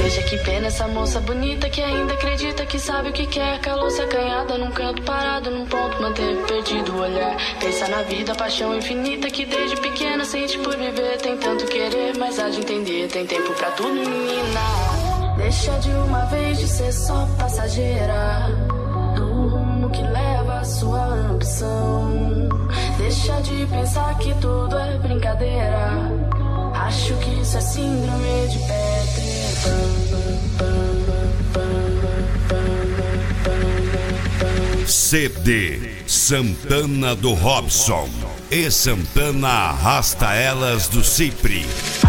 Veja que pena essa moça bonita que ainda acredita que sabe o que quer. Calou-se acanhada num canto parado, num ponto manteve perdido o olhar. Pensa na vida, paixão infinita que desde pequena sente por viver. Tem tanto querer, mas há de entender, tem tempo pra tudo, menina. Deixa de uma vez de ser só passageira do rumo que leva a sua ambição. Deixa de pensar que tudo é brincadeira. Acho que isso é síndrome de Peter Pan. CD Santana do Robson e Santana Arrasta Elas do Cipri.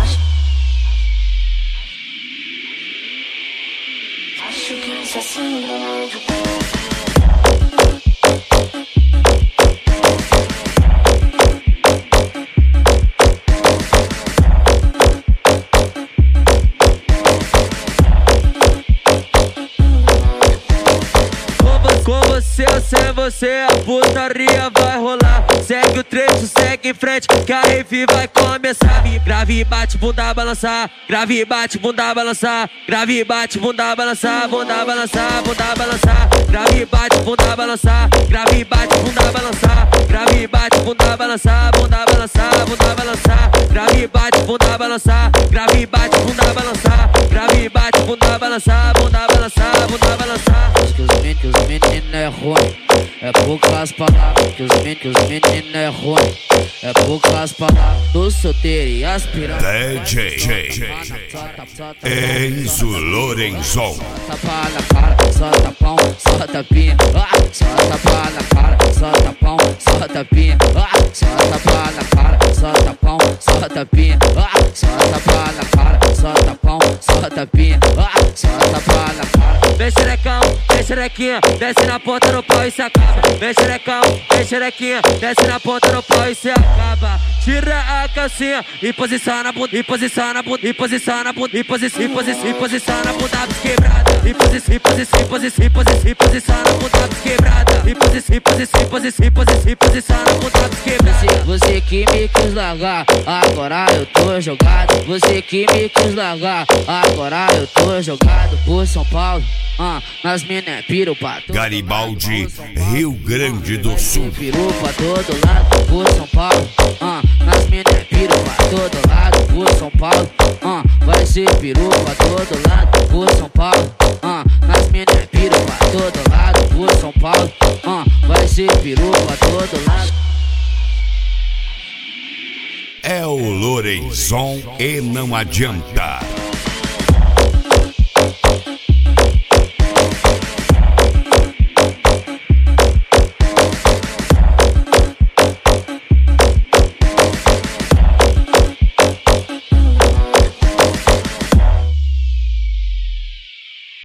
Acho que isso é síndrome de Peter. Sem você a putaria vai rolar. Segue o trecho, segue em frente, que a rave vai começar. Grave, bate, bunda balançar. Grave, bate, bunda balançar. Grave, bate, bunda balançar. Bunda balançar, bunda balançar. Grave, bate, bunda balançar. Grave, bate, bunda balançar. Grave, bate, bunda balançar. Bunda balançar, bunda balançar. Grave, bate, bunda balançar. Grave, bate, bunda balançar. Grave, bate, bunda balançar. Bunda balançar, bunda balançar. Que os meninos é ruim, é poucas palavras. Que os meninos é ruim, é poucas palavras. Tô solteiro e aspirando. DJ Enzo Lorenzon. Só tapa na cara, só tapão, só tapinha. Só tapa na cara, só tapão, só tapinha. Só tapa na cara, só tapão, só tapinha. Só tapa na cara, só tapão, só tapinha. Só tapa na cara. Vem xerecão, vem xerequinha, desce na ponta no pau e se acaba. Vem xerecão, vem xerequinha, desce na ponta no pau e se acaba. Tira a calcinha e posiciona na bunda, e posiciona na bunda, e posiciona na bunda, e posiciona na bunda quebrada. E posiciona na bunda quebrada. E posiciona na bunda quebrada. Você que me quis largar, agora eu tô jogado. Você que me quis largar, agora eu tô jogado. Por São Paulo, nas mina piro pra todo Garibaldi, Rio Grande do Sul. Piru pra todo lado, por São Paulo, nas mina piro pra todo lado, por São Paulo, vai ser peru pra todo lado, por São Paulo, nas mina piro pra todo lado, por São Paulo, vai ser peru pra todo lado. É o Lorenzon e não adianta.